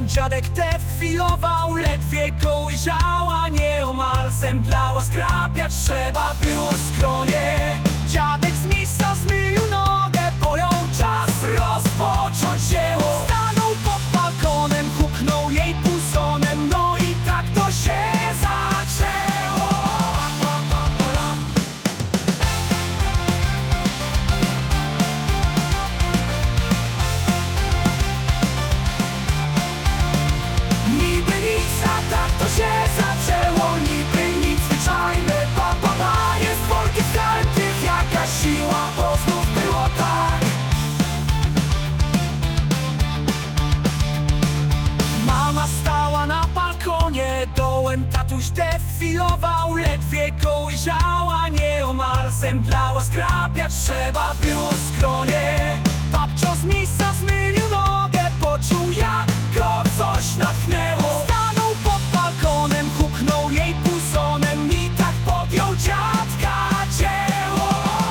Dziadek defilował, ledwie go ujrzała, nieomal zemdlała, skrapiać trzeba było skronie. Dziadek z miejsca zmylił nogę, pojął czas rozpocząć dzieło. Stanął pod balkonem, huknął jej pulsonem, no i tak to się zaczęło. Niby nic, a tak to się zaczęło. Niby nic, zwyczajne papa jest workiem skartych, jakaś siła, bo znów było tak. Mama stała na balkonie, dołem tatuś defilował, ledwie go ujrzała, nieomal zemdlała, skrapiać trzeba było skronie. Babcio z miejsca zmylił nogę, poczuł jak go coś natchnęło. Stanął pod balkonem, huknął jej pulsonem i tak podjął dziadka dzieło.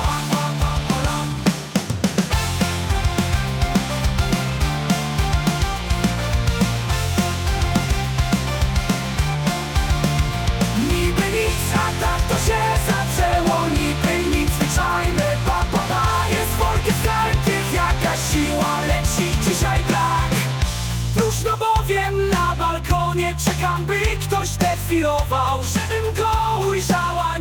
Niby nic, a tak to się zaczęło. Niby nic, zwyczajne papa jest workiem skartych, jakaś siła, leci dzisiaj brak. Próżno bowiem na balkonie, czekam by ktoś defilował, żebym go ujrzała.